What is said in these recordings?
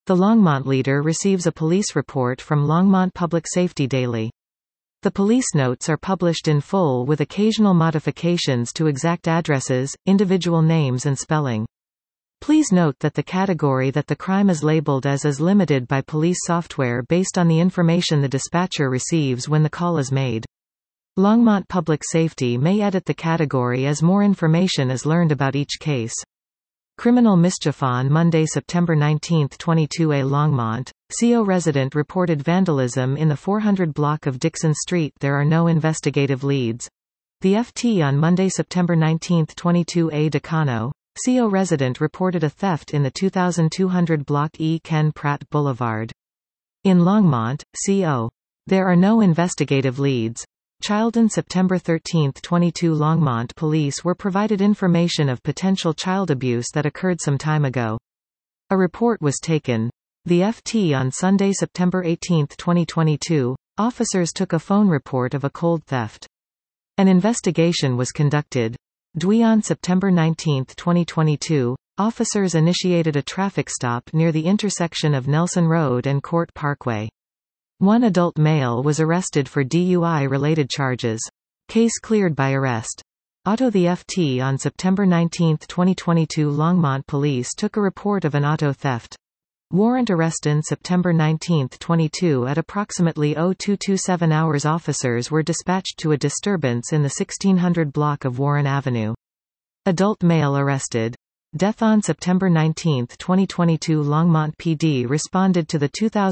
The Longmont Leader receives a police report from Longmont Public Safety Daily. The police notes are published in full with occasional modifications to exact addresses, individual names and spelling. Please note that the category that the crime is labeled as is limited by police software based on the information the dispatcher receives when the call is made. Longmont Public Safety may edit the category as more information is learned about each case. Criminal mischief. On Monday, September 19, 22, a Longmont, CO resident reported vandalism in the 400 block of Dixon Street. There are no investigative leads. The FT. On Monday, September 19, 22, a Decano, CO resident reported a theft in the 2200 block E. Ken Pratt Boulevard. In Longmont, CO. There are no investigative leads. Childon. September 13, 22, Longmont police were provided information of potential child abuse that occurred some time ago. A report was taken. The FT. On Sunday, September 18, 2022, officers took a phone report of a cold theft. An investigation was conducted. DWI. On September 19, 2022, officers initiated a traffic stop near the intersection of Nelson Road and Court Parkway. One adult male was arrested for DUI-related charges. Case cleared by arrest. Auto. The FT. On September 19, 2022, Longmont police took a report of an auto theft. Warrant arrest. In September 19, 22, at approximately 0227 hours, officers were dispatched to a disturbance in the 1600 block of Warren Avenue. Adult male arrested. Death. On September 19, 2022, Longmont PD responded to the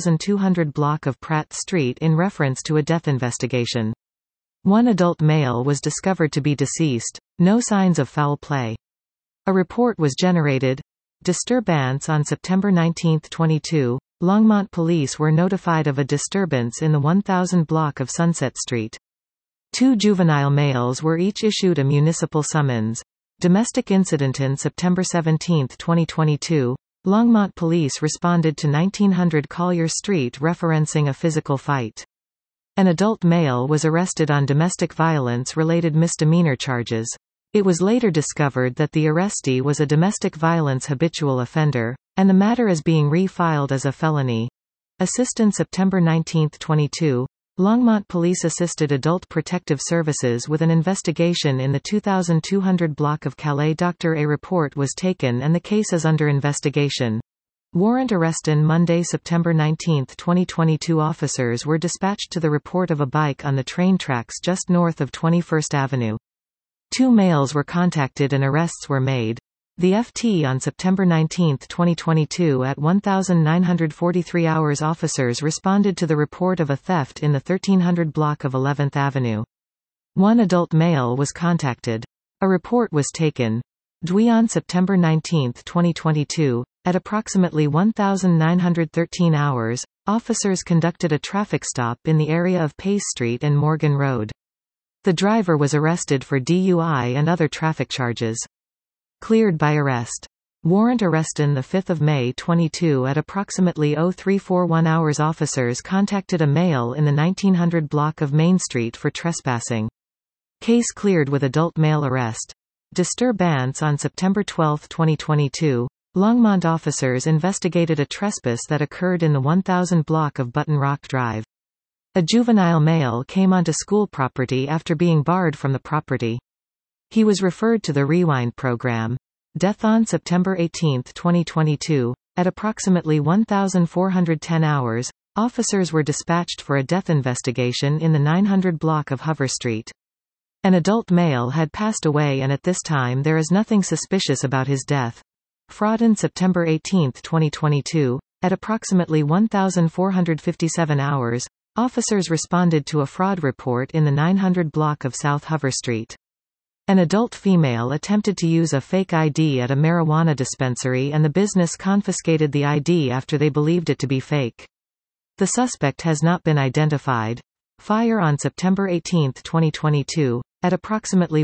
2200 block of Pratt Street in reference to a death investigation. One adult male was discovered to be deceased. No signs of foul play. A report was generated. Disturbance. On September 19, 22, Longmont police were notified of a disturbance in the 1000 block of Sunset Street. Two juvenile males were each issued a municipal summons. Domestic incident. In September 17, 2022, Longmont police responded to 1900 Collier Street referencing a physical fight. An adult male was arrested on domestic violence-related misdemeanor charges. It was later discovered that the arrestee was a domestic violence habitual offender, and the matter is being re-filed as a felony. Assistant. September 19, 22, Longmont police assisted Adult Protective Services with an investigation in the 2200 block of Calais. Dr. A report was taken and the case is under investigation. Warrant arrest. On Monday, September 19, 2022, officers were dispatched to the report of a bike on the train tracks just north of 21st Avenue. Two males were contacted and arrests were made. The FT. On September 19, 2022, at 1943 hours, officers responded to the report of a theft in the 1300 block of 11th Avenue. One adult male was contacted. A report was taken. DWI. On September 19, 2022, at approximately 1913 hours, officers conducted a traffic stop in the area of Pace Street and Morgan Road. The driver was arrested for DUI and other traffic charges. Cleared by arrest. Warrant arrest. On 5 May 22, at approximately 0341 hours, officers contacted a male in the 1900 block of Main Street for trespassing. Case cleared with adult male arrest. Disturbance. On September 12, 2022, Longmont officers investigated a trespass that occurred in the 1000 block of Button Rock Drive. A juvenile male came onto school property after being barred from the property. He was referred to the Rewind program. Death. On September 18, 2022, at approximately 1410 hours, officers were dispatched for a death investigation in the 900 block of Hover Street. An adult male had passed away and at this time there is nothing suspicious about his death. Fraud. On September 18, 2022, at approximately 1457 hours, officers responded to a fraud report in the 900 block of South Hover Street. An adult female attempted to use a fake ID at a marijuana dispensary and the business confiscated the ID after they believed it to be fake. The suspect has not been identified. Fire. On September 18, 2022, at approximately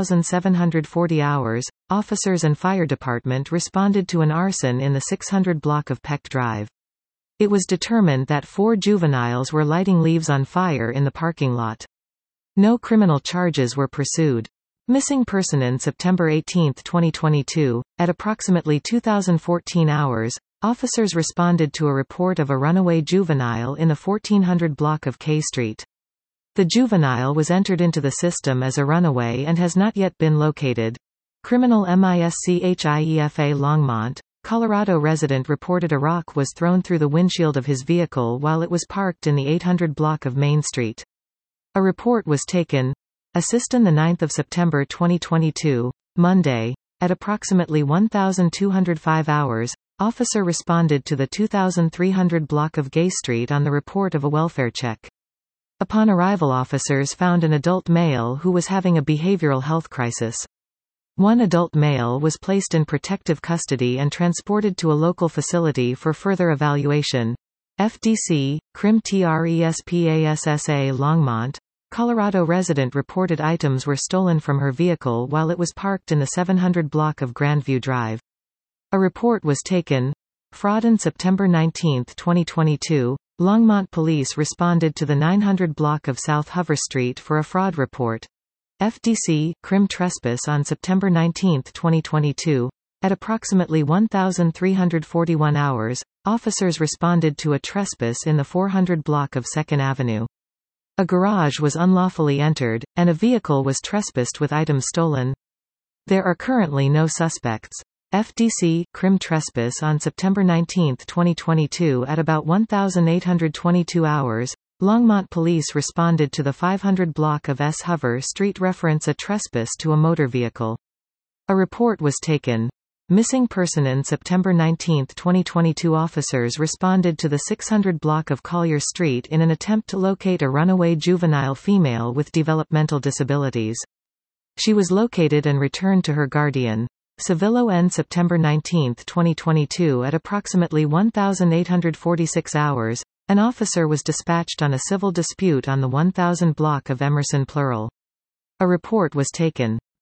1740 hours, officers and fire department responded to an arson in the 600 block of Peck Drive. It was determined that 4 juveniles were lighting leaves on fire in the parking lot. No criminal charges were pursued. Missing person. On September 18, 2022, at approximately 2014 hours, officers responded to a report of a runaway juvenile in the 1400 block of K Street. The juvenile was entered into the system as a runaway and has not yet been located. Criminal MISCHIEFA Longmont, Colorado resident reported a rock was thrown through the windshield of his vehicle while it was parked in the 800 block of Main Street. A report was taken. Assistant 9 September 2022, Monday. At approximately 1205 hours, officer responded to the 2300 block of Gay Street on the report of a welfare check. Upon arrival, officers found an adult male who was having a behavioral health crisis. One adult male was placed in protective custody and transported to a local facility for further evaluation. FDC, CRIM TRESPASSA Longmont, Colorado resident reported items were stolen from her vehicle while it was parked in the 700 block of Grandview Drive. A report was taken. Fraud on September 19, 2022, Longmont police responded to the 900 block of South Hover Street for a fraud report. FDC, CRIM Trespass on September 19, 2022. At approximately 1341 hours, officers responded to a trespass in the 400 block of 2nd Avenue. A garage was unlawfully entered, and a vehicle was trespassed with items stolen. There are currently no suspects. FDC, CRIM Trespass on September 19, 2022. At about 1822 hours, Longmont police responded to the 500 block of S. Hover Street reference a trespass to a motor vehicle. A report was taken. Missing person in September 19, 2022. Officers responded to the 600 block of Collier Street in an attempt to locate a runaway juvenile female with developmental disabilities. She was located and returned to her guardian. Civillo N. September 19, 2022. At approximately 1846 hours, an officer was dispatched on a civil dispute on the 1000 block of Emerson Plural. A report was taken.